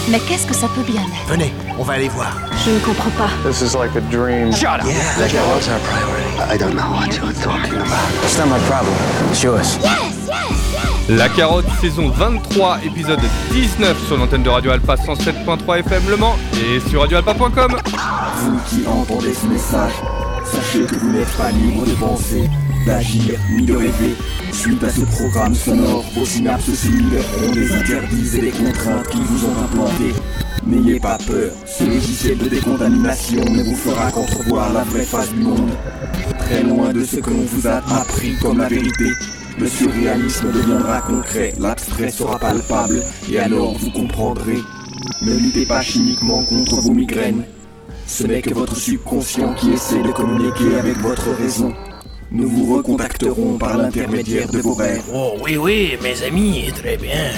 Mais qu'est-ce que ça peut bien être? Venez, on va aller voir. Je ne comprends pas. This is like a dream. Shut up! Yeah, la carotte's our priority. I don't know what you're talking about. It's not my problem. It's yours. La Carotte, saison 23, épisode 19 sur l'antenne de Radio Alpa 107.3 FM Le Mans et sur radioalpa.com. Vous qui entendez ce message, sachez que vous n'êtes pas libre de penser, d'agir ni de rêver. Suite à ce programme sonore, vos synapses cellulaires ont des interdits et des contraintes qui vous ont implantés. N'ayez pas peur, ce logiciel de décontamination ne vous fera qu'entrevoir la vraie face du monde. Très loin de ce que l'on vous a appris comme la vérité, le surréalisme deviendra concret, l'abstrait sera palpable, et alors vous comprendrez. Ne luttez pas chimiquement contre vos migraines. Ce n'est que votre subconscient qui essaie de communiquer avec votre raison. Nous vous recontacterons par l'intermédiaire de vos rêves. Oh oui, mes amis, très bien.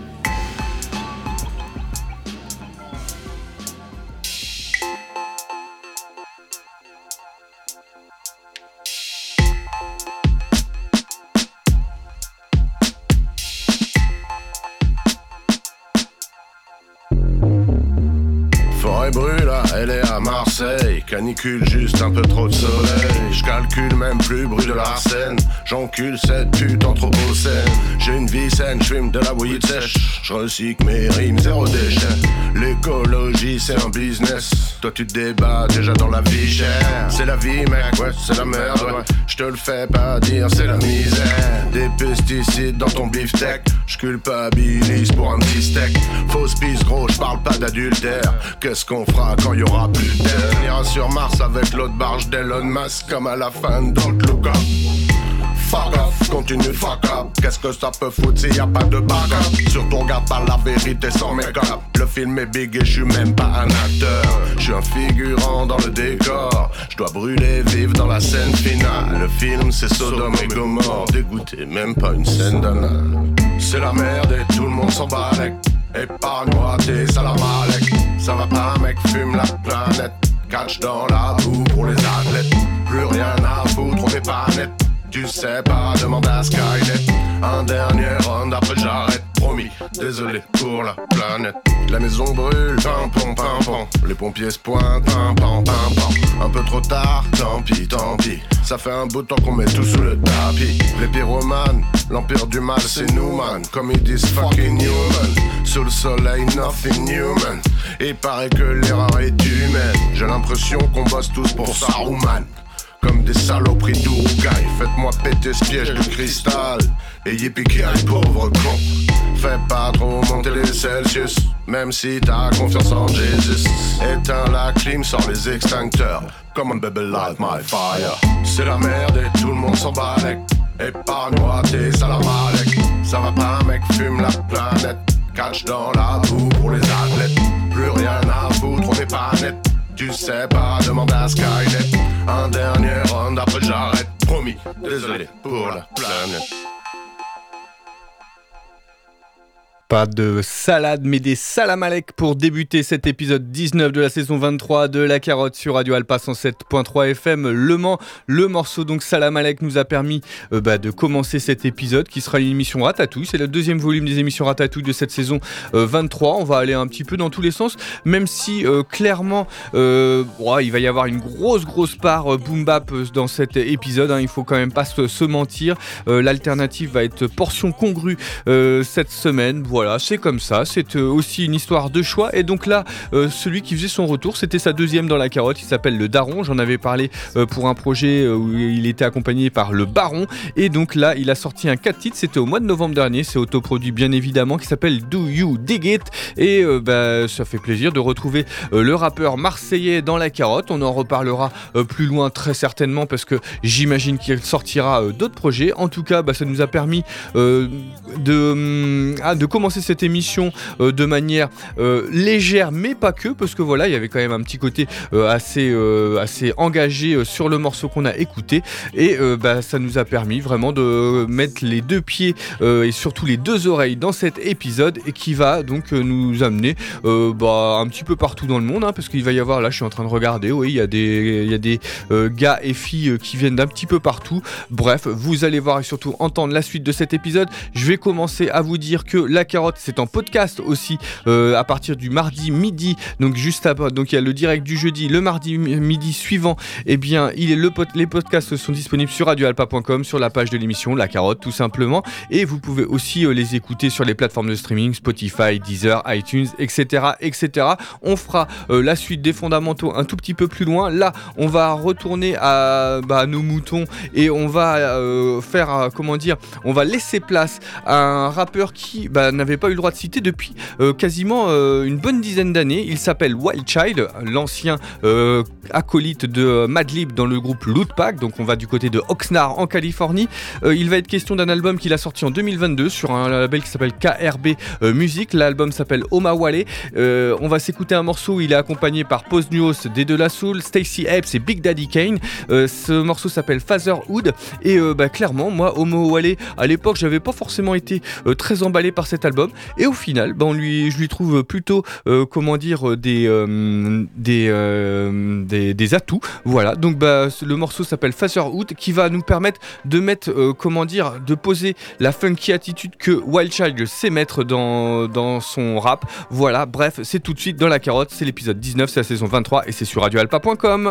Forêt brûle, elle est à Marseille. Canicule, juste un peu trop de soleil. Je calcule même plus bruit de l'arsène. J'encule cette pute anthropocène. J'ai une vie saine, j'fume de la weed sèche. Je recycle mes rimes, zéro déchet. L'écologie c'est un business. Toi tu te débats déjà dans la vie chère. C'est la vie mec, ouais c'est la merde ouais. Je te le fais pas dire, c'est la misère. Des pesticides dans ton beefsteak. Je culpabilise pour un petit steak. Fausse pisse gros, je parle pas d'adultère. Qu'est-ce qu'on fera quand y aura plus d'air? On ira sur Mars avec l'autre barge d'Elon Musk comme à la fin de Don't Look Up. Fuck off, continue fuck up. Qu'est-ce que ça peut foutre s'il y a pas de backup? Surtout regarde pas la vérité sans make-up. Le film est big et je suis même pas un acteur. Je suis un figurant dans le décor. Je dois brûler vive dans la scène finale. Le film c'est Sodome et Gomorrhe. Dégoûté, même pas une scène d'anal. C'est la merde et tout le monde s'en balèque. Épargne-moi tes salamalek. Ça va pas mec, fume la planète. Catch dans la boue pour les athlètes. Plus rien à foutre, on est pas net. Tu sais pas, demande à Skynet. Un dernier round, après j'arrête. Promis, désolé pour la planète. La maison brûle, pimpon, pimpon. Les pompiers se pointent, pimpon, pimpon. Un peu trop tard, tant pis, tant pis. Ça fait un bout de temps qu'on met tout sous le tapis. Les pyromanes, l'empire du mal c'est nous man. Comme ils disent fucking human. Sous le soleil, nothing human. Il paraît que l'erreur est humaine. J'ai l'impression qu'on bosse tous pour Saruman. Comme des saloperies d'Uruguay. Faites-moi péter ce piège de cristal. Et yippee-ki-yay, pauvre con. Fais pas trop monter les Celsius. Même si t'as confiance en Jésus. Éteins la clim, sors les extincteurs. Come on baby, light my fire. C'est la merde et tout le monde s'en balèque. Épargne-moi tes salamalek. Ça va pas mec, fume la planète. Catch dans la boue pour les athlètes. Plus rien à foutre, on est pas net. Tu sais pas, demande à Skynet. Un dernier round, après j'arrête. Promis, désolé pour la planète. Pas de salade, mais des salamalek pour débuter cet épisode 19 de la saison 23 de La Carotte sur Radio Alpa 107.3 FM Le Mans. Le morceau donc Salamalek nous a permis de commencer cet épisode qui sera une émission Ratatouille. C'est le deuxième volume des émissions Ratatouille de cette saison 23. On va aller un petit peu dans tous les sens, même si clairement il va y avoir une grosse part boom bap dans cet épisode. Il faut quand même pas se mentir. L'alternative va être portion congrue cette semaine. Voilà, c'est comme ça, c'est aussi une histoire de choix. Et donc là, celui qui faisait son retour, c'était sa deuxième dans La Carotte, il s'appelle Le Daron. J'en avais parlé pour un projet où il était accompagné par Le Baron. Et donc là, il a sorti un 4 titres, c'était au mois de novembre dernier, c'est autoproduit bien évidemment, qui s'appelle Do You Dig It. Et ça fait plaisir de retrouver le rappeur marseillais dans La Carotte. On en reparlera plus loin très certainement parce que j'imagine qu'il sortira d'autres projets. En tout cas, ça nous a permis de commencer cette émission de manière légère, mais pas que, parce que voilà, il y avait quand même un petit côté assez engagé sur le morceau qu'on a écouté, et ça nous a permis vraiment de mettre les deux pieds et surtout les deux oreilles dans cet épisode, et qui va donc nous amener un petit peu partout dans le monde, parce qu'il va y avoir, là je suis en train de regarder, oui, il y a des gars et filles qui viennent d'un petit peu partout. Bref, vous allez voir et surtout entendre la suite de cet épisode. Je vais commencer à vous dire que La Carotte, c'est en podcast aussi à partir du mardi midi. Donc juste après, donc il y a le direct du jeudi, le mardi midi suivant. Eh bien, les podcasts sont disponibles sur radioalpa.com, sur la page de l'émission La Carotte tout simplement. Et vous pouvez aussi les écouter sur les plateformes de streaming, Spotify, Deezer, iTunes, etc., etc. On fera la suite des fondamentaux un tout petit peu plus loin. Là, on va retourner à nos moutons et on va faire on va laisser place à un rappeur qui n'avait pas eu le droit de citer depuis quasiment une bonne dizaine d'années. Il s'appelle Wild Child, l'ancien acolyte de Madlib dans le groupe Lootpack. Donc on va du côté de Oxnard en Californie. Il va être question d'un album qu'il a sorti en 2022 sur un label qui s'appelle KRB Music. L'album s'appelle Omawale. On va s'écouter un morceau où il est accompagné par Pose Nuos, D De La Soul, Stacey Epps et Big Daddy Kane. Ce morceau s'appelle Fatherhood et clairement moi Omawale à l'époque j'avais pas forcément été très emballé par cet album et au final je lui trouve plutôt des atouts. Voilà, donc le morceau s'appelle Fatherhood qui va nous permettre de mettre de poser la funky attitude que Wild Child sait mettre dans son rap. Voilà, bref, c'est tout de suite dans La Carotte, c'est l'épisode 19, c'est la saison 23 et c'est sur radioalpa.com.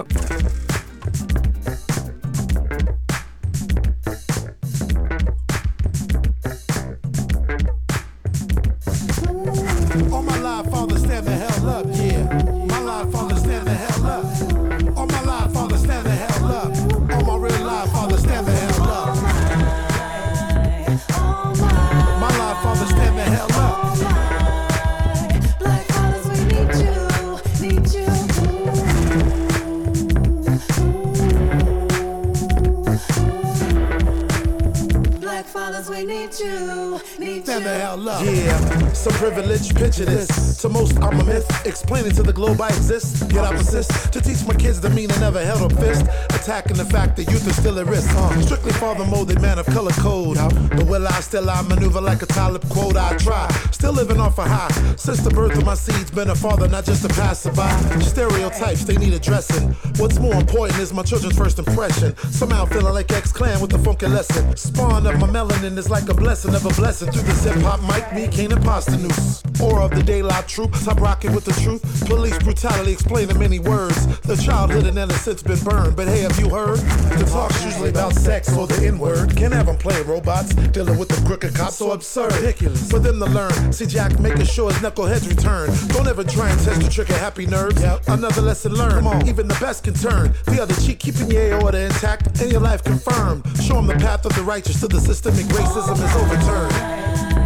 Stand the hell up. Yeah, some privilege, picture this. To most, I'm a myth. Explaining to the globe I exist. Yet I persist to teach my kids the meaning never held a fist. Attacking the fact that youth is still at risk. Strictly father molded man of color code. But will I still maneuver like a Talib quote? I try. Still living off a high. Since the birth of my seeds, been a father, not just a passerby. Stereotypes, they need addressing. What's more important is my children's first impression. Somehow feeling like X-Clan with the funky lesson. Spawn of my melanin is like a blessing of a blessing. Through this hip-hop mic, me can't imposter noose. Or of the daylight troop, top rocking with the truth. Police brutality explained in many words. The childhood and innocence been burned. But hey, have you heard? The talk's usually about sex or the N-word. Can't have them play robots, dealing with the crooked cops. So absurd, ridiculous for them to learn. See Jack making sure his knuckleheads return. Don't ever try and test the trick of happy nerves. Another lesson learned. Come on. Even the best can turn. The other cheek, keeping your aorta intact and your life confirmed. Show them the path of the righteous till the systemic racism is overturned.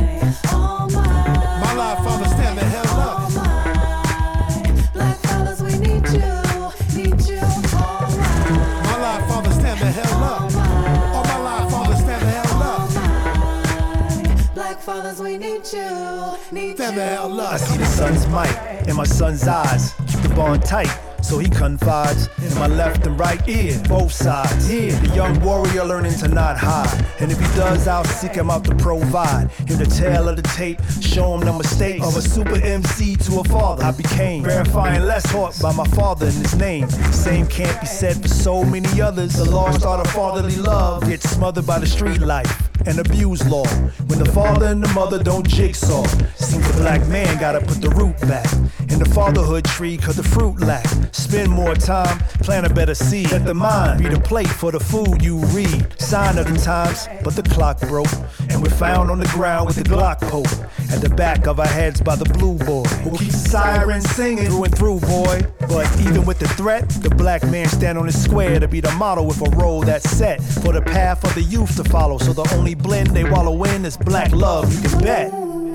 My life, Father, stand the hell up. Black fellas, we need you. My life, Father, stand the hell up. All my life, Father, stand the hell up. Black fathers, we need you. Stand the hell up. I see the sun's might in my son's eyes. Keep the bond tight. So he confides in my left and right ear, both sides. Here, the young warrior learning to not hide. And if he does, I'll seek him out to provide him the tale of the tape, show him the mistakes of a super MC to a father. I became verifying less taught by my father in his name. Same can't be said for so many others. The lost art of fatherly love gets smothered by the street life and abuse law. When the father and the mother don't jigsaw, seems the black man gotta put the root back in the fatherhood tree, cause the fruit lack. Spend more time, plant a better seed. Let the mind be the plate for the food you read. Sign of the times, but the clock broke, and we're found on the ground with the Glock poke at the back of our heads by the blue boy who keeps the siren singing through and through, boy. But even with the threat, the black man stand on his square to be the model with a role that's set for the path of the youth to follow. So the only blend they wallow in is black love, you can bet.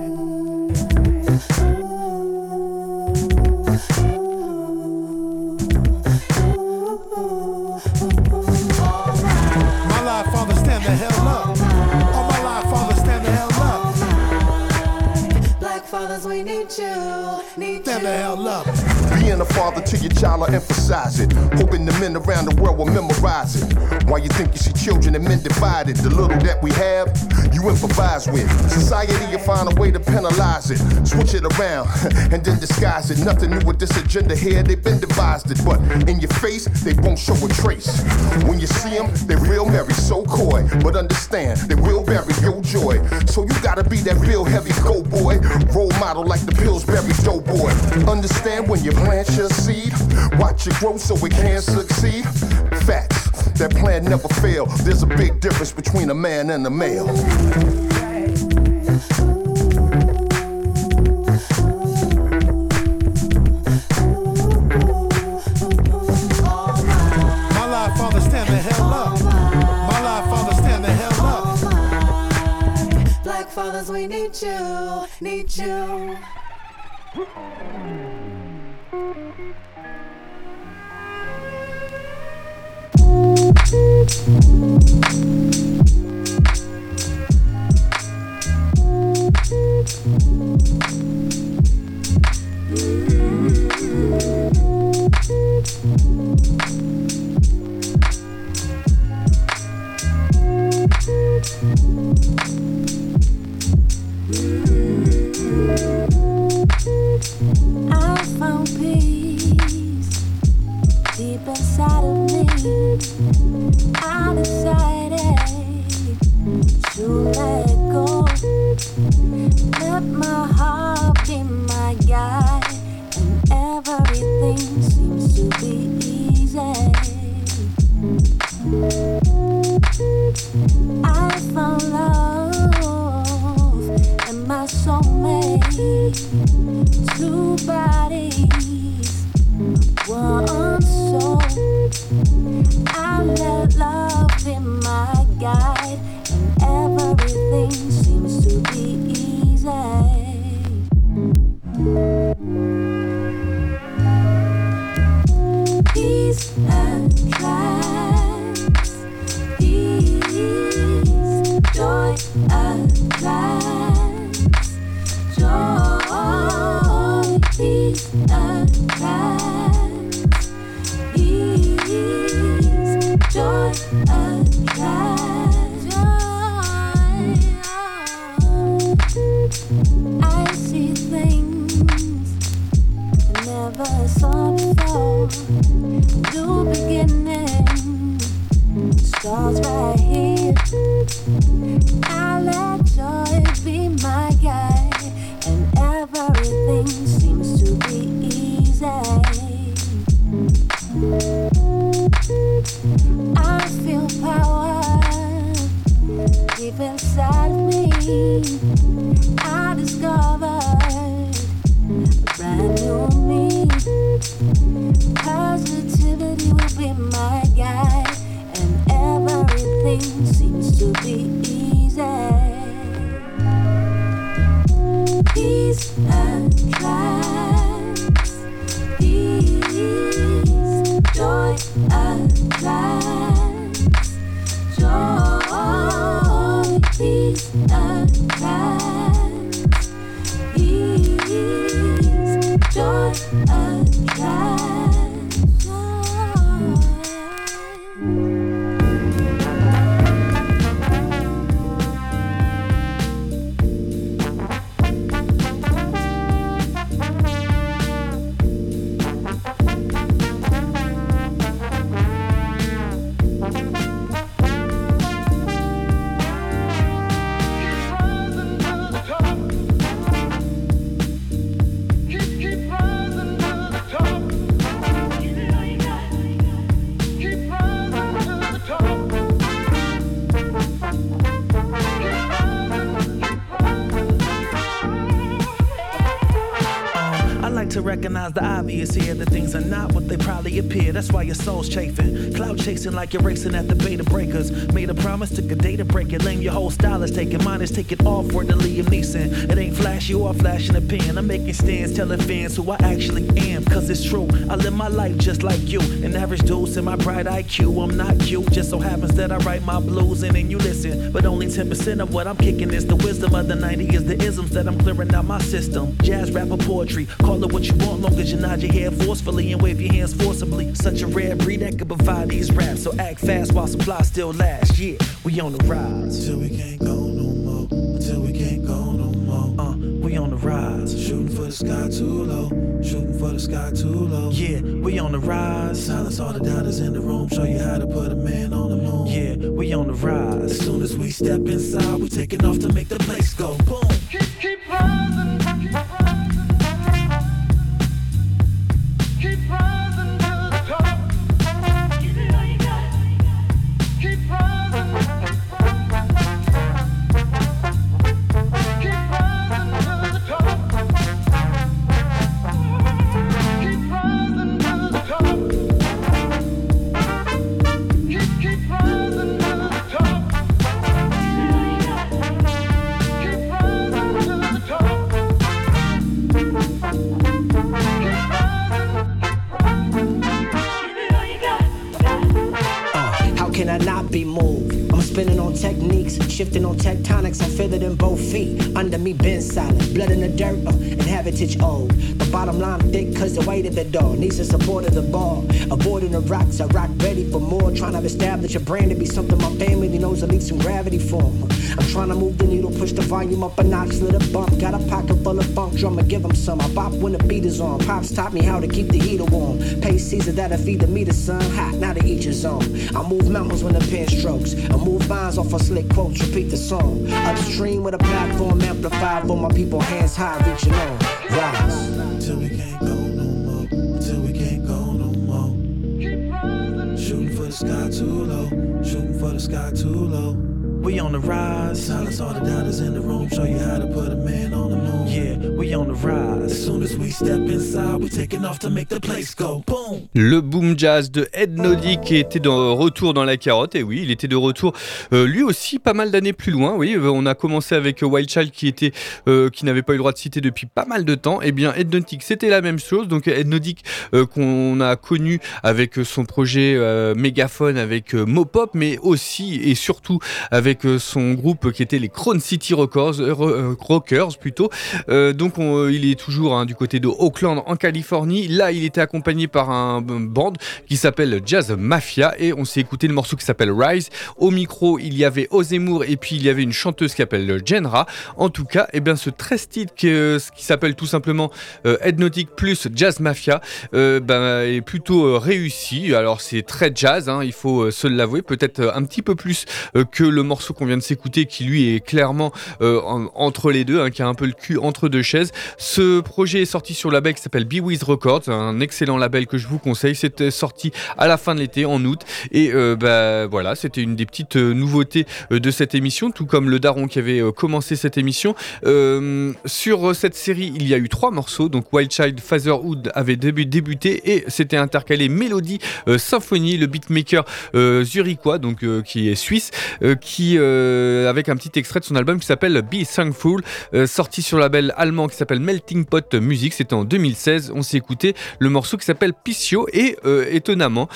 We need you. Stand the hell up. Being a father to your child, I emphasize it. Hoping the men around the world will memorize it. Why you think you see children and men divided? The little that we have, you sympathize with. Society, you find a way to penalize it. Switch it around and then disguise it. Nothing new with this agenda here, they've been devised it. But in your face, they won't show a trace. When you see them, they real merry, so coy. But understand, they will bury your joy. So you gotta be that real heavy go boy. Role model like the Pillsbury Doughboy. Understand when you plant your seed, watch it grow so it can succeed. Facts, that plan never fail. There's a big difference between a man and a male. My life, father, stand the hell up. My life, father, stand the hell up. Black fathers, we need you, need you. I found peace deep inside of me. I decided to let go. Let my heart be my guide, and everything seems to be easy. I found love and my soulmate. Two bodies, one soul. I let love be my guide, and everything seems to be easy. Peace attracts peace, joy attracts joy, peace attracts peace, joy attracts joy. I see things I never saw before. New beginning starts right here. I let joy be my guide, and everything seems to be easy. I feel power deep inside of me. I discovered a brand new me. Positivity will be my guide, and everything seems to be easy. Peace attracts peace, joy attracts joy, peace attracts peace, joy attracts joy. To recognize the obvious here, that things are not what they probably appear. That's why your soul's chafing, cloud chasing like you're racing at the beta breakers. Made a promise, took a day to break it. Lame, your whole style is taking, mine is taking off word to Liam Neeson. It ain't flashy or flashing a pen. I'm making stands, telling fans who I actually am. Cause it's true, I live my life just like you. An average dude in my bright IQ. I'm not cute, just so happens that I write my blues and then you listen. But only 10% of what I'm kicking is the wisdom of the 90 is the isms that I'm clearing out my system. Jazz, rapper, poetry, call it what you want, long as you nod your head forcefully and wave your hands forcibly. Such a rare breed that could provide these raps, so act fast while supply still lasts. Yeah, we on the rise. Till we can't go no more. sky too low. Shooting for the sky too low. Yeah, we on the rise. Silence all the doubters in the room. Show you how to put a man on the moon. Yeah, we on the rise. As soon as we step inside, we taking off to make the place go boom. Keep rising, keep rising. Keep rising to the top. Give it all you got. Keep rising. Keep rising to the top. Keep rising to the top. Keep rising to the top. Keep rising to the top. How can I not be moved? I'm spinning on techniques, shifting on tectonics. I feel it in both feet. Under me, been silent. Blood in the dirt, and heritage old. The bottom line thick, cause the weight of the dog needs the support of the ball. Avoiding the rocks, I rock ready for more. Trying to establish a brand to be something my family knows at least some gravity form. I'm trying to move the needle, push the volume up a notch, let a bump. Got a pocket full of funk, drummer, give them some. I bop when the beat is on. Pops taught me how to keep the heater warm. Pay Caesar that'll feed the meter, son. Hot, now to each his own. I move mountains when the pen strokes. I move vines off of slick quotes, repeat the song. Upstream with a platform amplified for my people, hands high, reaching on. Rise. Till we can't go no more. Till we can't go no more. Keep rising. Shooting for the sky too low. Shooting for the sky too low. We on the rise. Silence all the doubters in the room. Show you how to put a man on the moon. Yeah, we on the rise. As soon as we step inside, we taking off to make the place go boom. Le boom jazz de Ed Noddy qui était de retour dans la carotte. Et oui, il était de retour lui aussi pas mal d'années plus loin. Oui, on a commencé avec Wild Child qui n'avait pas eu le droit de citer depuis pas mal de temps. Et bien Ed Noddy c'était la même chose. Donc Ed Noddy qu'on a connu avec son projet Mégaphone avec Mopop, mais aussi et surtout avec son groupe qui était les Crown City Rockers plutôt. Donc il est toujours du côté de Oakland en Californie. Là il était accompagné par un band qui s'appelle Jazz Mafia et on s'est écouté le morceau qui s'appelle Rise. Au micro il y avait Ozemour et puis il y avait une chanteuse qui s'appelle Jenra. En tout cas ce 13 titres qui s'appelle tout simplement Ed Noddy plus Jazz Mafia est plutôt réussi. Alors c'est très jazz, il faut se l'avouer, peut-être un petit peu plus que le morceau qu'on vient de s'écouter qui lui est clairement entre les deux, qui a un peu le cul entre deux chaises. Ce projet est sorti sur le label qui s'appelle Be With Records, un excellent label que je vous conseille. C'était sorti à la fin de l'été en août et voilà, c'était une des petites nouveautés de cette émission, tout comme le daron qui avait commencé cette émission. Sur cette série il y a eu 3 morceaux, donc Wild Child, Fatherhood avait débuté et c'était intercalé Mélodie Symphonie, le beatmaker zurichois donc qui est suisse, qui avec un petit extrait de son album qui s'appelle Be Thankful, sorti sur le label allemand qui s'appelle Melting Pot Music. C'était en 2016. On s'est écouté le morceau qui s'appelle Piscio et étonnamment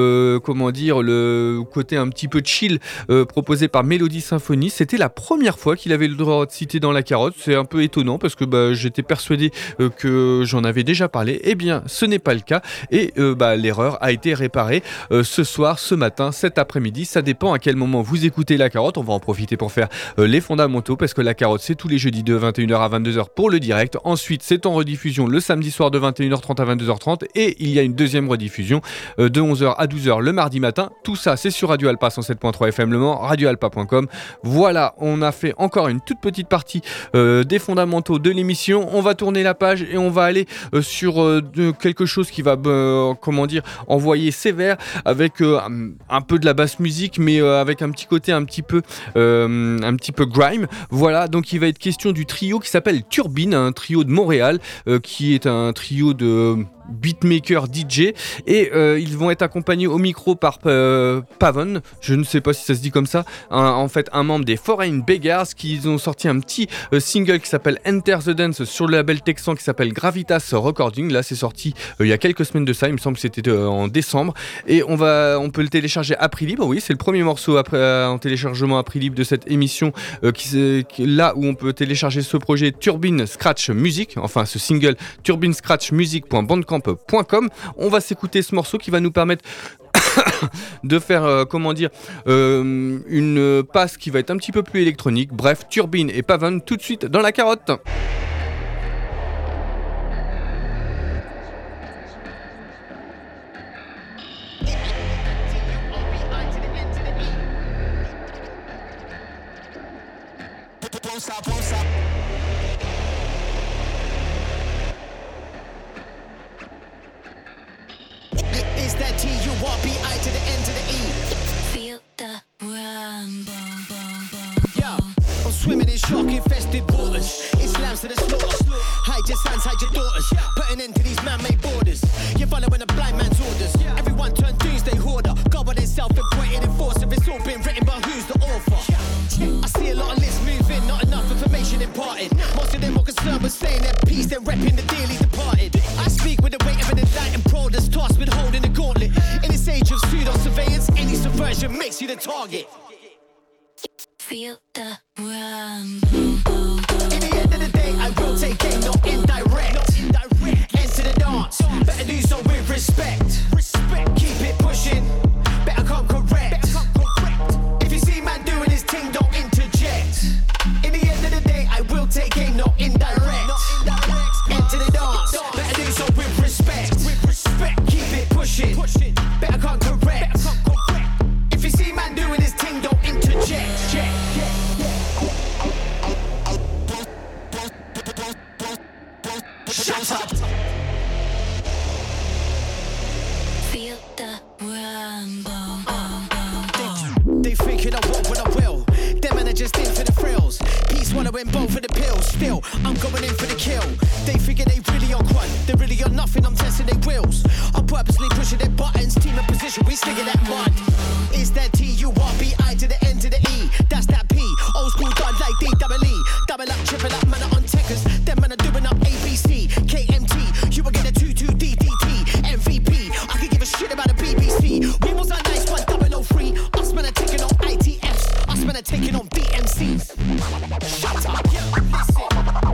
le côté un petit peu chill proposé par Melody Symphony, c'était la première fois qu'il avait le droit de citer dans la carotte. C'est un peu étonnant parce que j'étais persuadé que j'en avais déjà parlé. Eh bien ce n'est pas le cas et l'erreur a été réparée ce soir, ce matin, cet après-midi. Ça dépend à quel moment vous écoutez la carotte. On va en profiter pour faire les fondamentaux parce que la carotte c'est tous les jeudis de 21h à 22h pour le direct. Ensuite c'est en rediffusion le samedi soir de 21h30 à 22h30 et il y a une deuxième rediffusion de 11h à 12h le mardi matin. Tout ça c'est sur Radio Alpa 107.3 FM Le Mans, radioalpa.com. Voilà, on a fait encore une toute petite partie des fondamentaux de l'émission. On va tourner la page et on va aller sur quelque chose qui va envoyer sévère avec un peu de la basse musique mais avec un petit côté un petit peu grime. Voilà, donc il va être question du trio qui s'appelle Turbine, un trio de Montréal qui est un trio de beatmaker DJ et ils vont être accompagnés au micro par Pavon, je ne sais pas si ça se dit comme ça, un membre des Foreign Beggars qui ont sorti un petit single qui s'appelle Enter the Dance sur le label texan qui s'appelle Gravitas Recording. Là c'est sorti il y a quelques semaines de ça, il me semble que c'était en décembre et on peut le télécharger à prix libre. Oui, c'est le premier morceau en téléchargement à prix libre de cette émission là où on peut télécharger ce projet Turbine Scratch Music, enfin ce single turbinescratchmusic.bandcamp.com. On va s'écouter ce morceau qui va nous permettre de faire une passe qui va être un petit peu plus électronique. Bref, Turbine et Pavon tout de suite dans la carotte. won't stop, won't stop. It's that T-U-R-B-I to the N to the E. Feel the rumble. Yo, I'm swimming in shark-infested waters. Islam's to the slaughter. Hide your sons, hide your daughters. Put an end to these man-made borders. You're following a blind man's orders. Everyone turned doomsday hoarder. God by themself appointed enforcer. It's all been written, but who's the author? I see a lot of lists moving, not enough information imparted. Most of them are concerned with saying their piece, then repping the dearly departed. I speak with the weight of an enlightened pro that's tasked with holding the gauntlet. In this age of pseudo-surveillance, any subversion makes you the target. Feel the rumble. In the end of the day, I will take aim, not indirect. Enter the dance, better do so with respect. Keep it pushing, better come correct. If you see man doing his thing, don't interject. In the end of the day, I will take aim, not indirect. Enter the dance, better do so with respect. Keep it pushing, better come correct. If you see man doing his thing, don't interject. Shut up. Feel the rumble. They thinking I won't when I will. Them man are just in for the thrills. He's swallowing both of the pills. Still, I'm going in for the kill. They figure they really on crud. They really on nothing, I'm testing their wills. I'm purposely pushing their buttons. Team in position, we sticking that mud. It's that T-U-R-B-I to the N to the E. That's that P. Old school done like D-double-E. Double up, triple up, man are on techers. Them man are doing up ABC, KMT. You will get a 2-2-D-D-T. MVP, I could give a shit about a BBC. We was a nice 1003. Us man are taking on ITFs. Us man are taking on BMCs. Shut up, yeah, listen.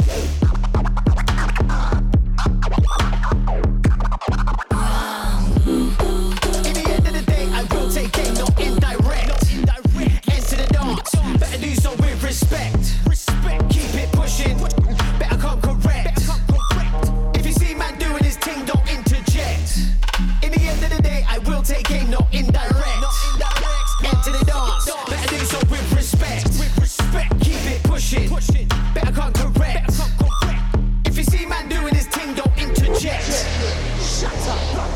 In the end of the day, I will take aim, not indirect. Enter the dance, better do so with respect. Keep it pushing, better come correct. If you see man doing his thing, don't interject. In the end of the day, I will take aim, not indirect. Enter the dance, better do so with respect. Keep it pushing, better come correct. If you see man doing his thing, don't interject. Shut up.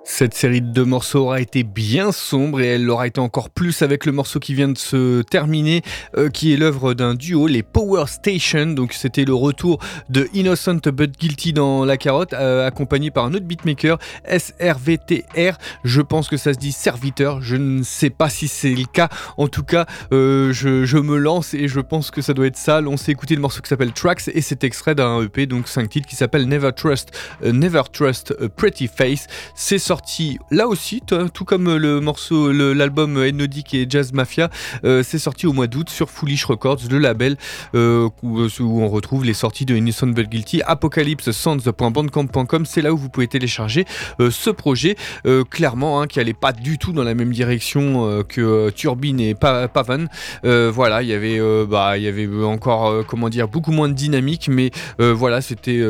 Cette série de 2 morceaux aura été bien sombre et elle l'aura été encore plus avec le morceau qui vient de se terminer, qui est l'œuvre d'un duo, les Power Station. Donc c'était le retour de Innocent But Guilty dans La Carotte, accompagné par un autre beatmaker, SRVTR. Je pense que ça se dit serviteur, je ne sais pas si c'est le cas. En tout cas, je me lance et je pense que ça doit être ça. On s'est écouté le morceau qui s'appelle Tracks et c'est extrait d'un EP, donc 5 titres, qui s'appelle Never Trust a Pretty Face. C'est sorti là aussi, tout comme le morceau, l'album Ennodic et Jazz Mafia, c'est sorti au mois d'août sur Foolish Records, le label où on retrouve les sorties de Innocent But Guilty. apocalypsesounds.bandcamp.com, c'est là où vous pouvez télécharger ce projet, clairement qui allait pas du tout dans la même direction que Turbine et Pavan. Voilà, il y avait encore beaucoup moins de dynamique, mais voilà, c'était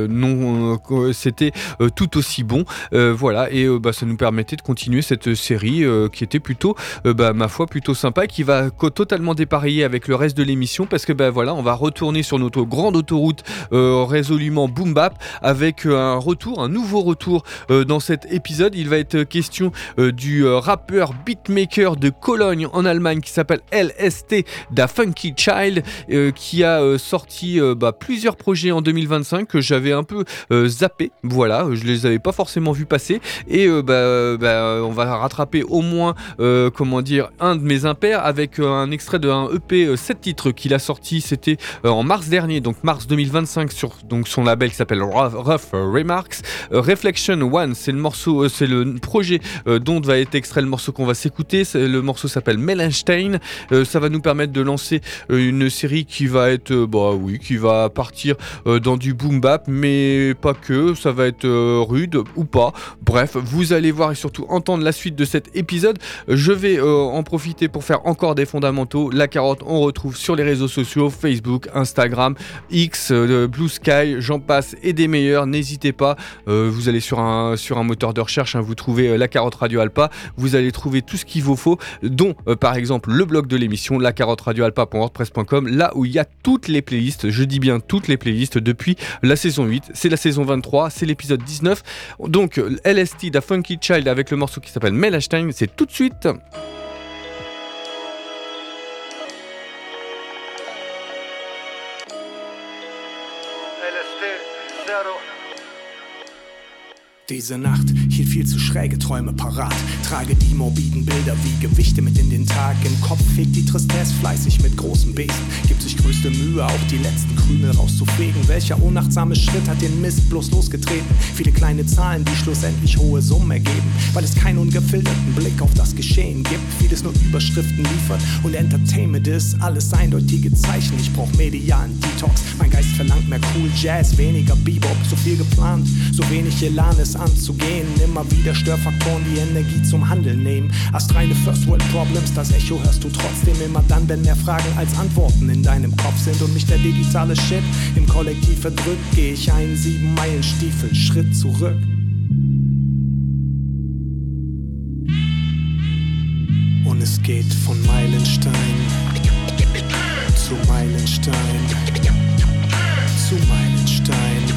tout aussi bon. Voilà, et ça nous permettait de continuer cette série qui était plutôt, ma foi, plutôt sympa, qui va totalement dépareiller avec le reste de l'émission, parce que voilà, on va retourner sur notre grande autoroute résolument boom bap avec un nouveau retour dans cet épisode. Il va être question du rappeur beatmaker de Cologne en Allemagne qui s'appelle LST Da Funky Child, qui a sorti plusieurs projets en 2025 que j'avais un peu zappé. Voilà, je les avais pas forcément vus passer, et on va rattraper au moins un de mes impairs avec un extrait d'un EP 7 titres qu'il a sorti, c'était en mars dernier, donc mars 2025, sur son label qui s'appelle Rough Remarks. Reflection One, c'est le projet dont va être extrait le morceau qu'on va s'écouter. Le morceau s'appelle Melanstein. Ça va nous permettre de lancer une série qui va être qui va partir dans du boom bap, mais pas que, ça va être rude ou pas. Bref, vous allez voir et surtout entendre la suite de cet épisode. Je vais en profiter pour faire encore des fondamentaux. La Carotte, on retrouve sur les réseaux sociaux, Facebook, Instagram, X, Blue Sky, j'en passe et des meilleurs. N'hésitez pas, vous allez sur un moteur de recherche, vous trouvez La Carotte Radio Alpa, vous allez trouver tout ce qu'il vous faut, dont par exemple le blog de l'émission, lacarotteradioalpa.wordpress.com, là où il y a toutes les playlists, je dis bien toutes les playlists depuis la saison 8, c'est la saison 23, c'est l'épisode 19, donc LST Da Funky Child avec le morceau qui s'appelle Melanstein, c'est tout de suite. Diese Nacht hielt viel zu schräge Träume parat. Trage die morbiden Bilder wie Gewichte mit in den Tag. Im Kopf fegt die Tristesse fleißig mit großen Besen. Gibt sich größte Mühe, auch die letzten Krümel rauszufegen. Welcher unachtsame Schritt hat den Mist bloß losgetreten? Viele kleine Zahlen, die schlussendlich hohe Summen ergeben. Weil es keinen ungefilterten Blick auf das Geschehen gibt. Vieles nur Überschriften liefert und Entertainment ist alles eindeutige Zeichen. Ich brauch medialen Detox. Mein Geist verlangt mehr Cool Jazz, weniger Bebop. So viel geplant, so wenig Elan ist anzugehen. Immer wieder Störfaktoren, die Energie zum Handeln nehmen. Astreine First World Problems, das Echo hörst du trotzdem immer dann, wenn mehr Fragen als Antworten in deinem Kopf sind und mich der digitale Shit im Kollektiv verdrückt, gehe ich einen 7-Meilen-Stiefel, Schritt zurück. Und es geht von Meilenstein zu Meilenstein zu Meilenstein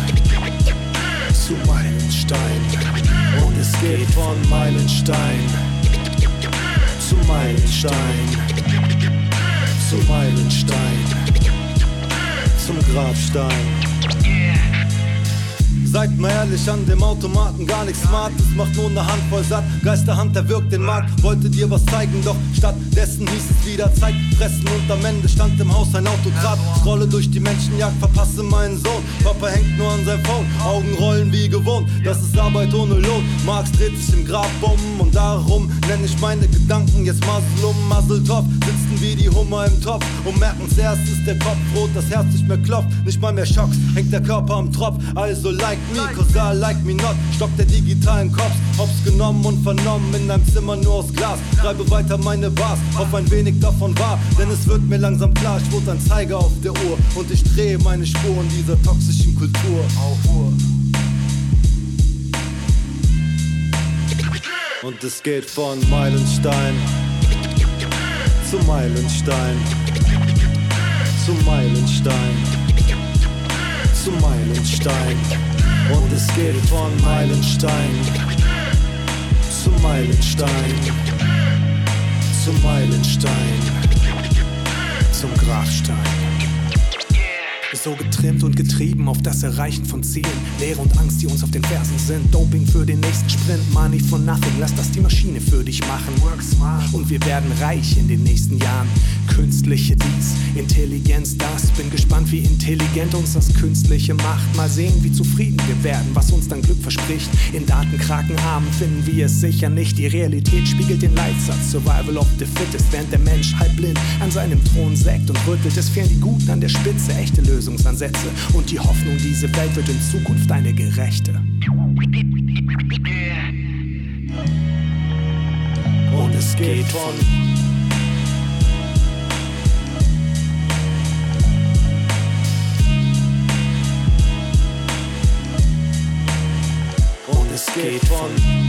zu Meilenstein. Und es geht von Meilenstein zu Meilenstein zu Meilenstein zum Grabstein. Seid mal ehrlich, an dem Automaten gar nichts smart. Es macht nur eine Handvoll satt, Geisterhand erwürgt den Markt. Wollte dir was zeigen, doch stattdessen hieß es wieder Zeit fressen. Und am Ende stand im Haus ein Autograf. Scrolle durch die Menschenjagd, verpasse meinen Sohn. Papa hängt nur an seinem Phone, Augen rollen wie gewohnt. Das ist Arbeit ohne Lohn. Marx dreht sich im Grab um und darum nenne ich meine Gedanken jetzt Muzzle-Topf. Sitzen wie die Hummer im Topf und merken's erst ist der Kopf rot, das Herz nicht mehr klopft. Nicht mal mehr Schocks, hängt der Körper am Tropf. Also like me, cause I like me not. Stock der digitalen Cops, hops genommen und vernommen in einem Zimmer nur aus Glas. Schreibe weiter meine Bars, auf ein wenig davon wahr. Denn es wird mir langsam klar, ich wurde ein Zeiger auf der Uhr. Und ich drehe meine Spuren dieser toxischen Kultur auf Uhr. Und es geht von Meilenstein zu Meilenstein zu Meilenstein zu Meilenstein. Und es geht von Meilenstein zum Meilenstein, zum Meilenstein, zum Grabstein. So getrimmt und getrieben auf das Erreichen von Zielen. Leere und Angst, die uns auf den Fersen sind. Doping für den nächsten Sprint, Money for nothing. Lass das die Maschine für dich machen. Work smart. Und wir werden reich in den nächsten Jahren. Künstliche dies, Intelligenz das. Bin gespannt, wie intelligent uns das Künstliche macht. Mal sehen, wie zufrieden wir werden, was uns dann Glück verspricht. In Datenkrakenarmen finden wir es sicher nicht. Die Realität spiegelt den Leitsatz Survival of the Fittest. Während der Mensch halb blind an seinem Thron sägt und rüttelt. Es fehlen die Guten an der Spitze, echte Lösungsansätze. Und die Hoffnung, diese Welt wird in Zukunft eine gerechte. Und es geht von es geht von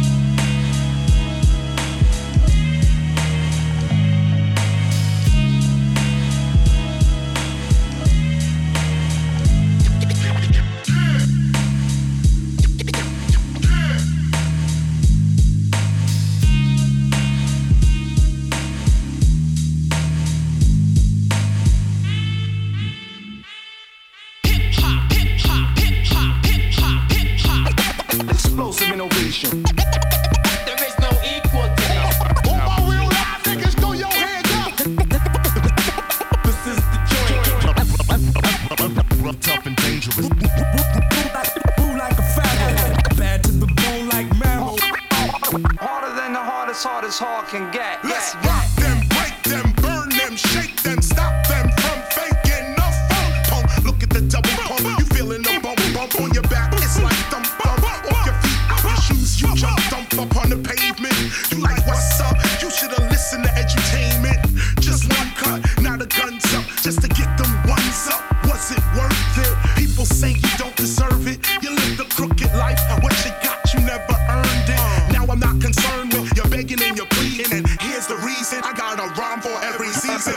innovation. There is no equal to that. All my real live niggas, throw your hands up. This is the joint. I'm tough and dangerous. Boo like a fat. Bad to the bone like marrow. Harder than the hardest hard can get. Let's rock them, break them, burn them, shake them, stop them from faking the funk pump. Look at the double pump. You feeling the bump on your back? It's like thump off your feet. Your shoes, you jump up on the pavement. You like what's up? You should've listened to edutainment. Just one cut, now the gun's up, just to get them ones up. Was it worth it? People say you don't deserve it. You lived a crooked life, what you got, you never earned it. Now I'm not concerned with your begging and your pleading, and here's the reason. I got a rhyme for every season.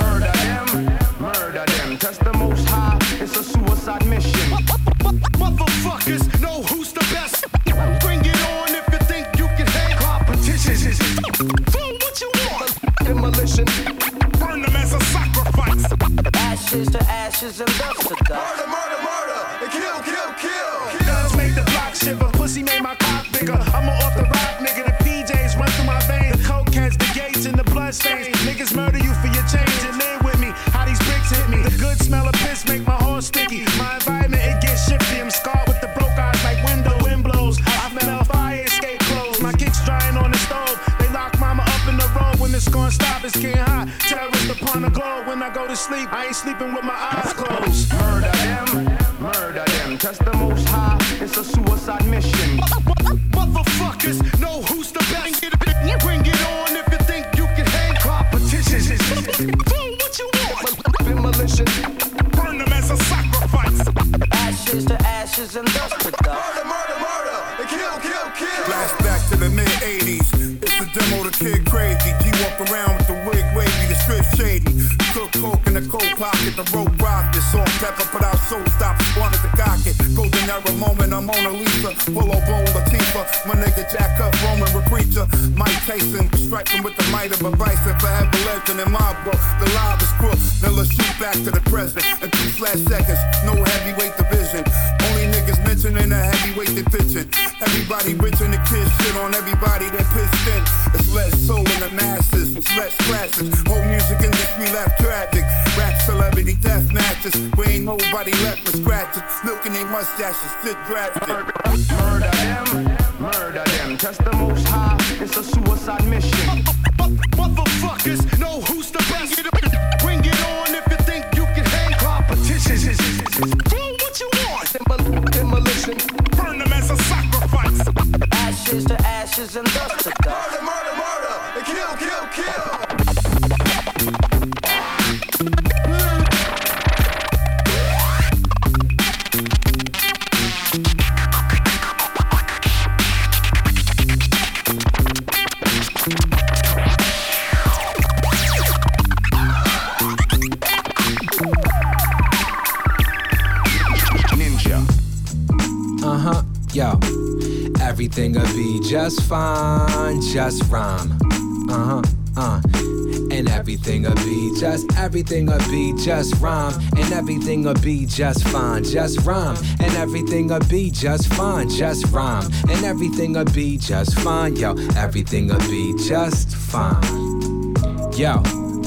Murder them, test the most high. It's a suicide mission. Motherfuckers know who's the best. Bring it on if you think you can hang. Competition. Fool what you want. Demolition. Burn them as a sacrifice. Ashes to ashes and dust to dust. Murder. And kill. Guns make the block shiver. Pussy made my cock bigger. I'm an off the rock nigga. The PJs run through my veins. The coke has the gates and the blood stains. Niggas murder you for your change and live with me. How these bricks hit me. The good smell of piss make my horse sticky. My environment, it gets shifty. I'm scarred with the broke eyes like window wind blows. I smell fire escape clothes. My kicks drying on the stove. They lock mama up in the road. When it's gonna stop, it's getting hot. Terrorist upon the globe. When I go to sleep, I ain't sleeping with my eyes closed. Murder them, test the most high. It's a suicide mission. Motherfuckers know who's the best. Bring it on if you think you can hang. Competition. Fool what you want. Demolition. Burn them as a sacrifice. Ashes to ashes and dust to dust. Murder. And kill. Flashback to the mid-80s. It's a demo to Kid Crazy. G walk around with the wig wavy, the strip shady. Cook coke in the coat pocket, the rope rocket. Salt pepper, put out soap stop, wanted to cock it. Golden era moment, I'm Mona Lisa. Willow Bone, Latifah. My nigga Jack up, Roman with preacher. Mike Tyson, strike him with the might of a bison. Forever legend in my book. The live is crook. Then let's shoot back to the present. In 2 seconds, no heavyweight division. Only niggas mentioning the heavyweight they pitching. Everybody rich in the kids shit on everybody that pitched in. It's less soul in the masses, it's less classes. Whole music industry left tragic. Rap celebrity death matches. We ain't nobody left for scratches. Milking their mustaches, shit drastic. Murder them, test the most high. It's a suicide mission. Motherfuckers know who's the best. Bring it on if you think you can hang. Competition. Fool what you want. Demolition. Burn them as a sacrifice. Ashes to ashes and dust to dust. Murder. And kill. Yo. everything'll be just fine, just rhyme. And everything'll be just rhyme. And everything'll be just fine, just rhyme. And everything'll be just fine, just rhyme. And everything'll be just fine, yo. Everything'll be just fine, yo.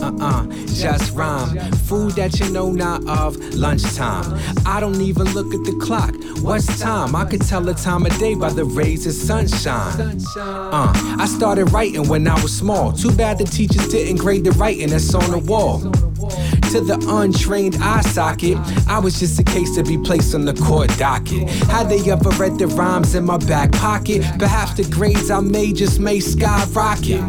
Just rhyme. Food that you know not of, lunchtime. I don't even look at the clock. What's time? I could tell the time of day by the rays of sunshine. I started writing when I was small. Too bad the teachers didn't grade the writing that's on the wall. To the untrained eye socket, I was just a case to be placed on the court docket. Had they ever read the rhymes in my back pocket? Perhaps the grades I made just may skyrocket.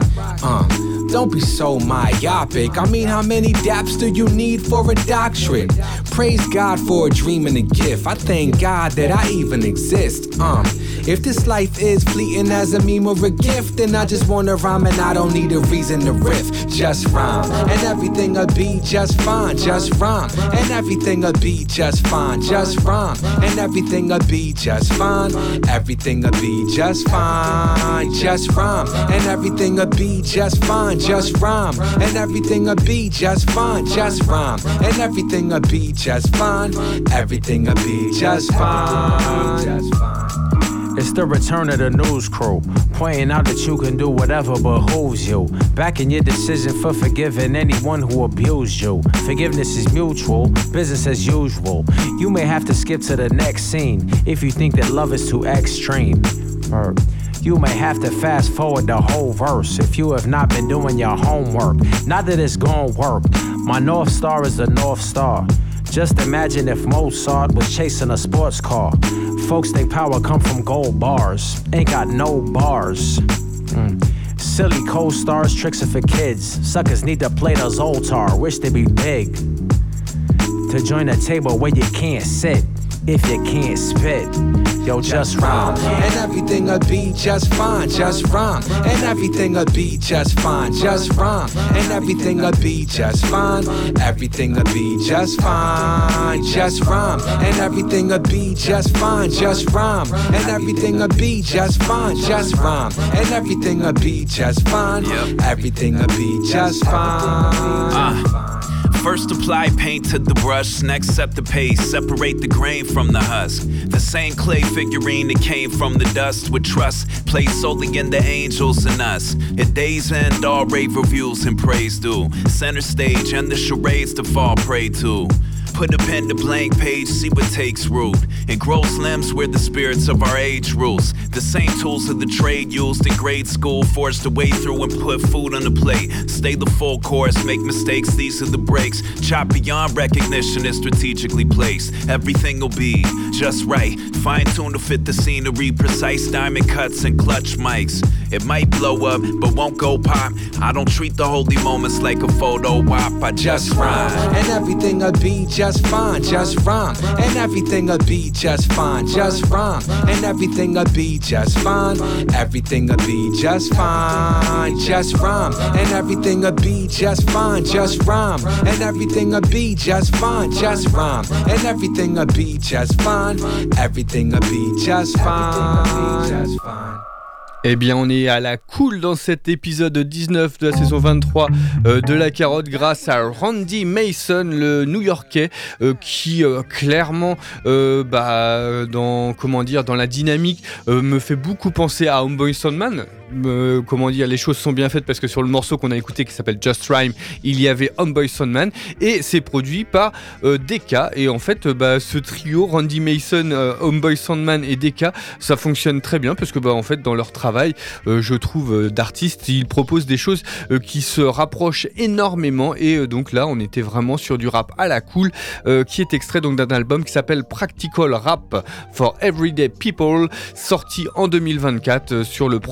Don't be so myopic. I mean, how many daps do you need for a doctorate? Praise God for a dream and a gift. I thank God that I even exist. If this life is fleeting as a meme or a gift, then I just wanna rhyme and I don't need a reason to riff. Just rhyme, and everything'll be just fine. Just rhyme, and everything'll be just fine. Just rhyme, and everything'll be just fine. Everything'll be just fine. Just rhyme, and everything'll be just fine. Just rhyme, and everything'll be just fine. Just rhyme, and everything'll be just fine. Everything'll be just fine. Just fine. It's the return of the news crew, pointing out that you can do whatever behooves you. Backing your decision for forgiving anyone who abused you. Forgiveness is mutual, business as usual. You may have to skip to the next scene if you think that love is too extreme. You may have to fast forward the whole verse if you have not been doing your homework. Not that it's gon' work. My North Star is the North Star. Just imagine if Mozart was chasing a sports car. Folks think power come from gold bars. Ain't got no bars. Silly co-stars, tricks are for kids. Suckers need to play the Zoltar, wish they be big. To join a table where you can't sit if you can't spit. Yo, just rhyme, and everything'll be just fine. Just rhyme, and everything'll be just fine. Just rhyme, and everything'll be just fine. Everything'll be just fine. Just rhyme, and everything'll be just fine. Just rhyme, and everything'll be just fine. Just rhyme, and everything'll be just fine. Everything'll be just fine. First apply paint to the brush, next set the pace, separate the grain from the husk. The same clay figurine that came from the dust with trust, placed solely in the angels and us. At day's end, all rave reviews and praise due. Center stage and the charades to fall prey to. Put a pen to blank page, see what takes root. In gross limbs where the spirits of our age rules. The same tools of the trade used in grade school, forced a way through and put food on the plate. Stay the full course, make mistakes, these are the breaks. Chop beyond recognition is strategically placed. Everything will be just right. Fine tune to fit the scenery, precise diamond cuts and clutch mics. It might blow up, but won't go pop. I don't treat the holy moments like a photo op, I just rhyme. And everything'll be just fine. Just rhyme, and everything'll be just fine. Just rhyme, and everything'll be just fine. Everything'll be just fine. Just rhyme, and everything'll be just fine. Just rhyme, and everything'll be just fine. Just rhyme, and everything'll be just fine. Everything'll be just fine. Eh bien, on est à la cool dans cet épisode 19 de la saison 23 de La Carotte grâce à Randy Mason, le New-Yorkais, qui clairement, dans la dynamique, me fait beaucoup penser à Homeboy Sandman. Les choses sont bien faites parce que sur le morceau qu'on a écouté qui s'appelle Just Rhyme, il y avait Homeboy Sandman et c'est produit par Deka. Et en fait, ce trio Randy Mason, Homeboy Sandman et Deka, ça fonctionne très bien parce que en fait, dans leur travail, je trouve d'artistes, ils proposent des choses qui se rapprochent énormément. Et donc là, on était vraiment sur du rap à la cool, qui est extrait donc d'un album qui s'appelle Practical Rap for Everyday People, sorti en 2024 sur le propre label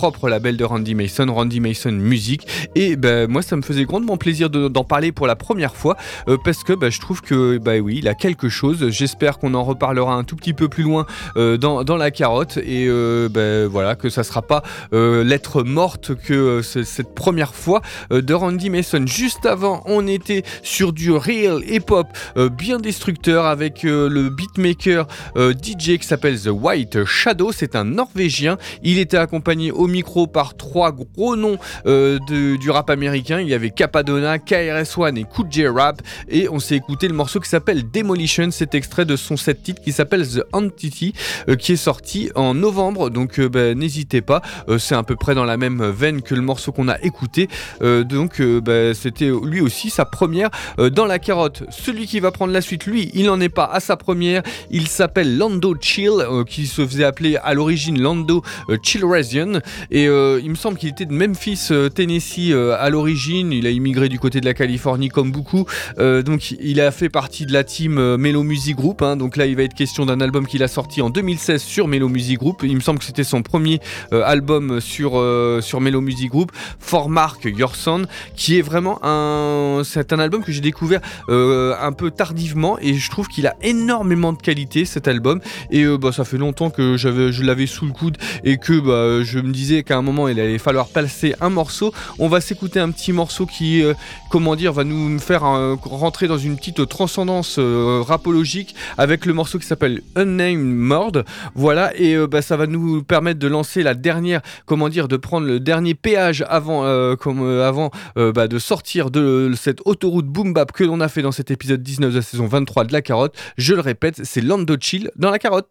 label de Randy Mason Music. Et moi, ça me faisait grandement plaisir d'en parler pour la première fois parce que je trouve que oui, il a quelque chose. J'espère qu'on en reparlera un tout petit peu plus loin dans la carotte et voilà, que ça sera pas lettre morte que cette première fois de Randy Mason. Juste avant, on était sur du real hip-hop bien destructeur avec le beatmaker DJ qui s'appelle The White Shadow. C'est un Norvégien. Il était accompagné au micro par 3 gros noms du rap américain. Il y avait Capadonna, KRS-One et Kool J Rap. Et on s'est écouté le morceau qui s'appelle Demolition. C'est extrait de son set titre qui s'appelle The Entity qui est sorti en novembre. Donc n'hésitez pas. C'est à peu près dans la même veine que le morceau qu'on a écouté. C'était lui aussi sa première dans la carotte. Celui qui va prendre la suite, lui, il n'en est pas à sa première. Il s'appelle Lando Chill, qui se faisait appeler à l'origine Lando Chillrazian. Et il me semble qu'il était de Memphis, Tennessee à l'origine. Il a immigré du côté de la Californie comme beaucoup. Donc il a fait partie de la team Mellow Music Group. Donc là, il va être question d'un album qu'il a sorti en 2016 sur Mellow Music Group. Il me semble que c'était son premier album sur Mellow Music Group, For Mark Your Son, qui est vraiment c'est un album que j'ai découvert un peu tardivement et je trouve qu'il a énormément de qualité, cet album. Et ça fait longtemps que je l'avais sous le coude et que je me disais qu'à un moment il allait falloir passer un morceau. On va s'écouter un petit morceau qui va nous faire rentrer dans une petite transcendance rapologique avec le morceau qui s'appelle Unnamed Murder. Voilà, et ça va nous permettre de lancer la dernière, de prendre le dernier péage avant de sortir de cette autoroute boom bap que l'on a fait dans cet épisode 19 de la saison 23 de la carotte. Je le répète, c'est Lando Chill dans la carotte.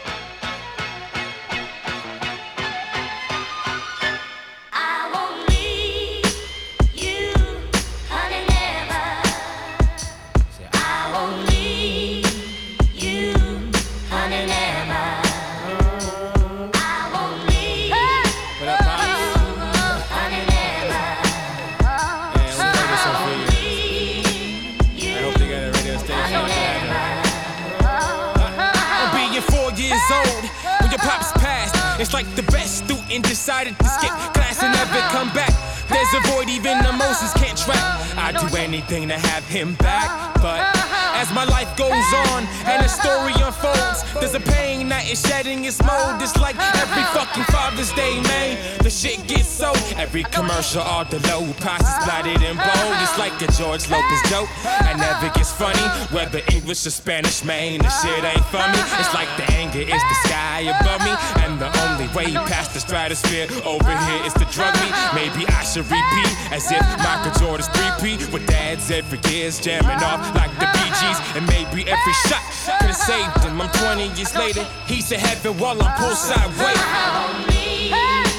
It's like the best student decided to skip class and never come back. There's a void even emotions can't track. I'd do anything to have him back, but as my life goes on and the story unfolds, there's a pain that is shedding its mold. It's like every fucking Father's Day, man. The shit gets sold. Every commercial, all the low prices splattered in bold. It's like a George Lopez joke. I never gets funny, whether English or Spanish, man. The shit ain't funny. It's like the anger is the sky above me, and the only way past the stratosphere over here is to drug me. Maybe I should repeat as if Michael Jordan's 3P with dads every year's jamming off like the Bee Gees. And maybe every shot could've saved him. I'm 20 years later, he's in heaven while I'm poolside waiting.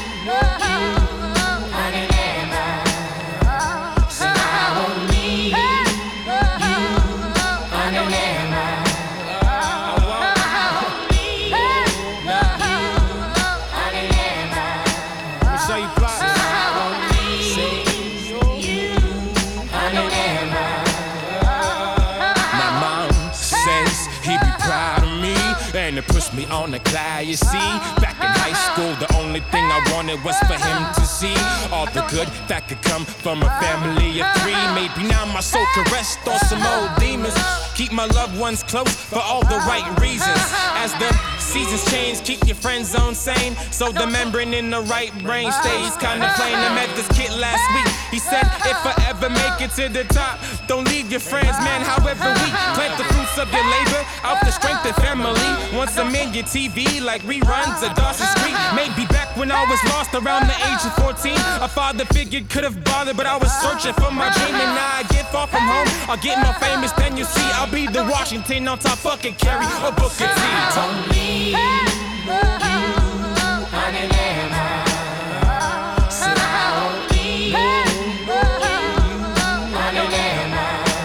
It pushed me on the cloud, you see. Back in high school, the only thing I wanted was for him to see all the good that could come from a family of 3. Maybe now my soul can rest on some old demons. Keep my loved ones close for all the right reasons. As the seasons change, keep your friend zone sane, so the membrane in the right brain stays kinda plain. I met this kid last week. He said, if I ever make it to the top, don't leave your friends, man, however weak. Plant the fruits of your labor out the strength of family. Once I'm in your TV like reruns of Dawson Street. Maybe back when I was lost around the age of 14, a father figure could have bothered, but I was searching for my dream. And now I get far from home, I'll get more famous than you see. I'll be the Washington on top, fucking Kerry or Booker T. Don't leave you, honey, never. Said I won't leave you, honey, never.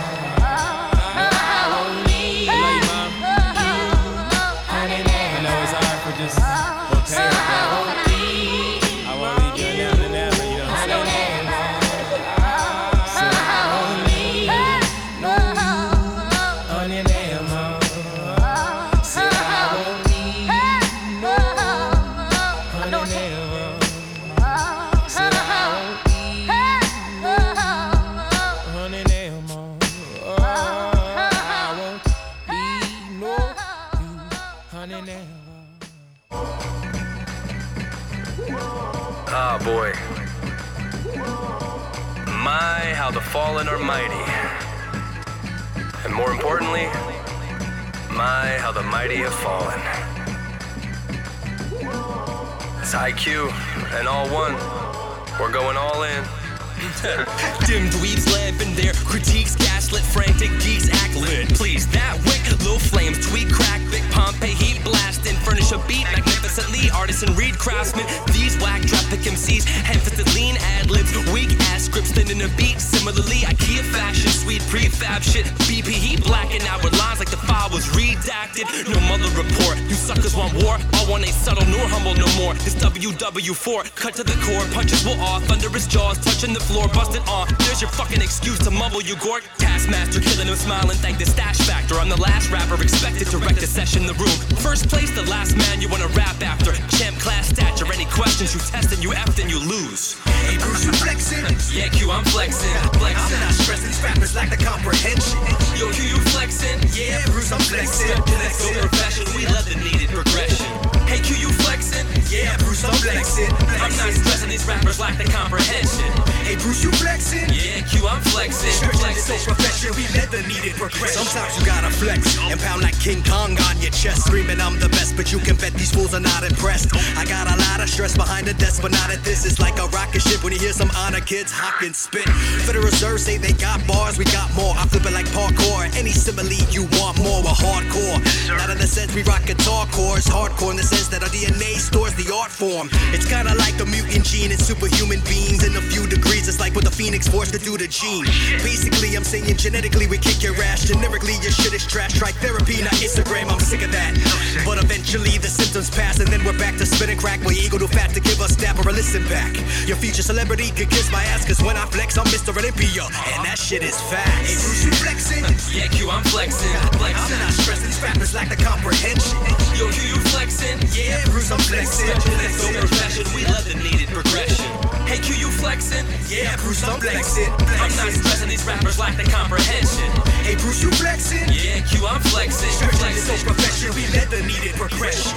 I won't leave you, honey, never. I know it's hard for just one parent, but I won't leave you never, never, you know what I'm saying? Said I won't leave you, honey, never. Said I won't leave you. Ah, boy. My, how the fallen are mighty. And more importantly, my, how the mighty have fallen. It's IQ and all one. We're going all in. Dim dweebs lamping their critiques, gaslit, frantic geeks act lit. Please, that wick, little flames, tweet, crack, big Pompeii, heat blasting, furnish a beat magnificently. Artisan, read craftsmen, these whack traffic MCs, ham-fisted lean ad-libs, weak ass scripts, thinning a beat. Similarly, IKEA fashion, sweet prefab shit, BP heat blacking out with lines like the file was redacted. No mother report, you suckers want war. All one ain't subtle nor humble no more. It's WW4, cut to the core, punches will off, thunderous jaws touching the floor, busted on. There's your fucking excuse to mumble, you gork. Taskmaster killing him, smiling, thank the stash factor. I'm the last rapper expected to wreck the session in the room. First place, the last man you wanna rap after. Champ class stature, any questions you test and you effed and you lose. Hey Bruce, you flexing? Yeah, Q, I'm flexing. I'm not stressing, these rappers lack the comprehension. Yo, Q, you flexing? Yeah, Bruce, I'm flexing. So professional, we love the needed progression. Hey Q, you flexing? Yeah, Bruce, I'm flexing. I'm not stressing, these rappers lack the comprehension. Hey Bruce, you flexing? Yeah, Q, I'm flexing. So professional, we let the needed progression. Sometimes you gotta flex and pound like King Kong on your chest, screaming I'm the best, but you can bet these fools are not impressed. I got a lot of stress behind the desk, but not at this. It's like a rocket ship when you hear some honor kids hawk and spit. Federal Reserve say they got bars, we got more. I flip it like parkour. Any simile you want more, we're hardcore. Not in the sense we rock guitar chords, hardcore in the sense that our DNA stores the art form. It's kinda like the mutant gene and superhuman beings in a few degrees. It's like what the Phoenix Force could do to Gene. Basically, I'm saying genetically we kick your ass. Generically, your shit is trash. Try therapy, not Instagram, I'm sick of that. But eventually the symptoms pass and then we're back to spinning crack. Where ego too fat to give a stab or a listen back. Your future celebrity could kiss my ass, cause when I flex, I'm Mr. Olympia. And that shit is fast. Hey Bruce, you flexing? Yeah, Q, I'm flexing. I'm not stressing, these rappers lack the comprehension. Yo, Q, you flexing? Yeah, Bruce, I'm flexing. So professional, we love the needed progression. Hey Q, you flexing? Yeah, Bruce, I'm flexing. I'm not stressing, these rappers lack the comprehension. Hey Bruce, you flexing? Yeah, Q, I'm flexing. So professional, we let the needed progression.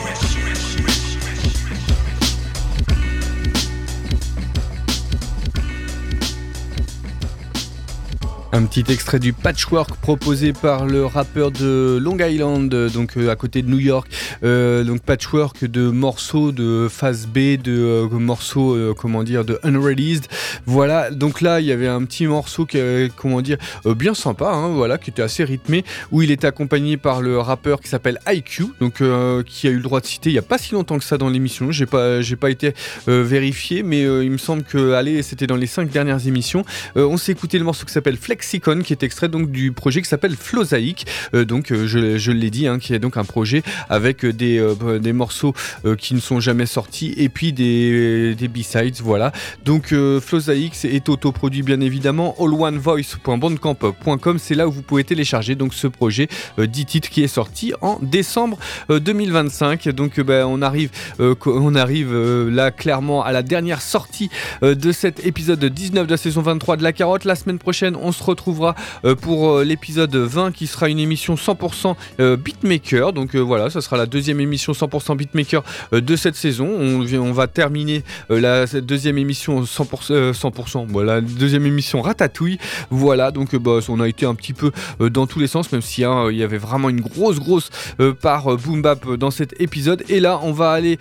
Un petit extrait du Patchwork proposé par le rappeur de Long Island, donc à côté de New York. Donc Patchwork de morceaux de phase B, de morceaux de unreleased. Voilà, donc là il y avait un petit morceau qui bien sympa, hein, voilà, qui était assez rythmé, où il était accompagné par le rappeur qui s'appelle IQ, donc qui a eu le droit de citer il y a pas si longtemps que ça dans l'émission. J'ai pas été vérifié, mais il me semble que c'était dans les 5 dernières émissions. On s'est écouté le morceau qui s'appelle Flexicon, qui est extrait donc du projet qui s'appelle Flozaïque, je l'ai dit, hein, qui est donc un projet avec des morceaux qui ne sont jamais sortis et puis des B-sides, voilà. Donc Flozaïque est autoproduit bien évidemment. allonevoice.bandcamp.com, c'est là où vous pouvez télécharger donc ce projet 10 titres qui est sorti en décembre 2025. Donc on arrive là clairement à la dernière sortie de cet épisode 19 de la saison 23 de La Carotte. La semaine prochaine on se retrouvera pour l'épisode 20 qui sera une émission 100% beatmaker. Donc voilà, ça sera la deuxième émission 100% beatmaker de cette saison. On va terminer la deuxième émission 100%, voilà, deuxième émission ratatouille. Voilà, donc on a été un petit peu dans tous les sens, même si il y avait vraiment une grosse part boom bap dans cet épisode. Et là, on va aller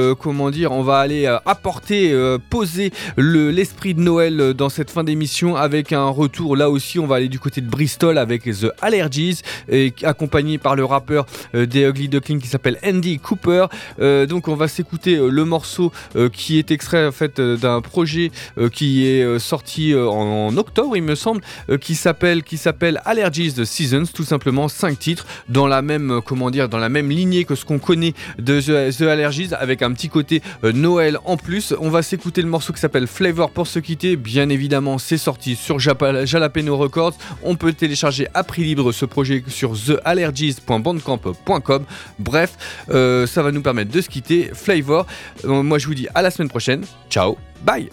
apporter, poser l'esprit de Noël dans cette fin d'émission avec un retour. Là aussi, on va aller du côté de Bristol avec The Allergies, accompagné par le rappeur des Ugly Duckling qui s'appelle Andy Cooper. Donc on va s'écouter le morceau qui est extrait en fait d'un projet qui est sorti en octobre, il me semble, qui s'appelle Allergies The Seasons, tout simplement 5 titres dans la même lignée que ce qu'on connaît de The Allergies, avec un petit côté Noël en plus. On va s'écouter le morceau qui s'appelle Flavor pour se quitter. Bien évidemment, c'est sorti sur Jalapeno Records. On peut télécharger à prix libre ce projet sur theallergies.bandcamp.com. Bref, ça va nous permettre de se quitter. Flavor. Moi, je vous dis à la semaine prochaine. Ciao, bye.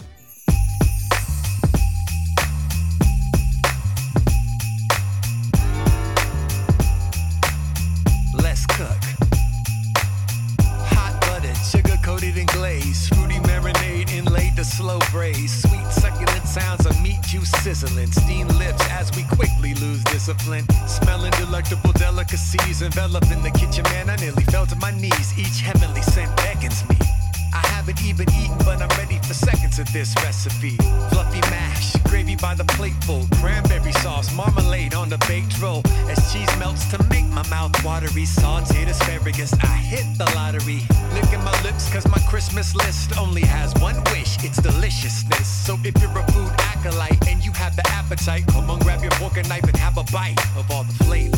Let's cook. Hot buttered, sugar coated and glazed. glaze. Fruity marinade inlaid the slow braise. Sweet succulent sounds of meat juice sizzling. Steamed lips as we quickly lose discipline. Smelling delectable delicacies enveloping the kitchen, man, I nearly fell to my knees. Each heavenly scent beckons me. I haven't even eaten, but I'm ready for seconds of this recipe. Fluffy mash, gravy by the plateful, cranberry sauce, marmalade on the baked roll. As cheese melts to make my mouth watery, sauteed asparagus, I hit the lottery. Licking my lips cause my Christmas list only has one wish, it's deliciousness. So if you're a food acolyte and you have the appetite, come on, grab your fork and knife and have a bite of all the flavor.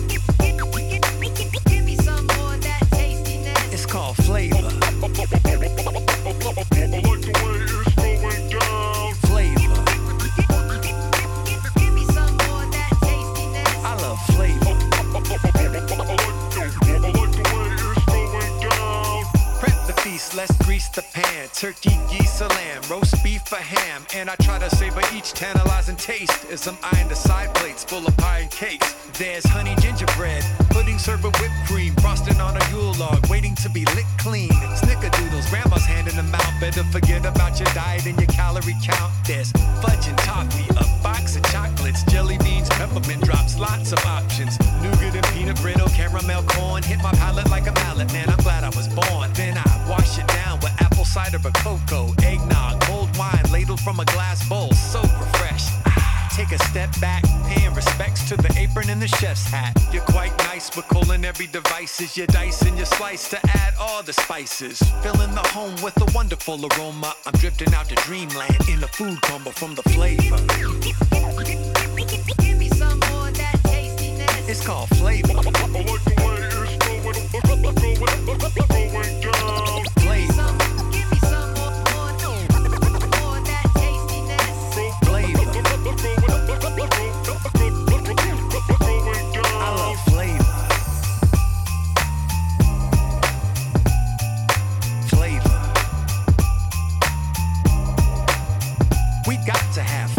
Give me some more of that tastiness. It's called flavor. Flavor. Give me some more of that tastiness. I love flavor. Prep the feast, let's grease the pan. Turkey, geese, or lamb, roast beef or ham. And I try to savor each tantalizing taste as I'm eyeing the side plates full of pie and cakes. There's honey gingerbread, pudding served with whipped cream, frosting on a Yule log, waiting to be licked clean. Snickerdoodles, grandma's handing them out. Better forget about your diet and your calorie count. There's fudge and toffee, a box of chocolates, jelly beans, peppermint drops, lots of options. Nougat and peanut brittle, caramel corn, hit my palate like a mallet. Man, I'm glad I was born. Then I wash it down with apple cider or cocoa, eggnog, cold wine ladled from a glass bowl, so refreshed. Take a step back, paying respects to the apron and the chef's hat. You're quite nice with culinary devices. You dice and you slice to add all the spices. Filling the home with a wonderful aroma. I'm drifting out to dreamland in the food coma from the flavor. Give me some more of that tastiness. It's called flavor. Give me some more of that tastiness. Flavor. I love flavor. Flavor. We got to have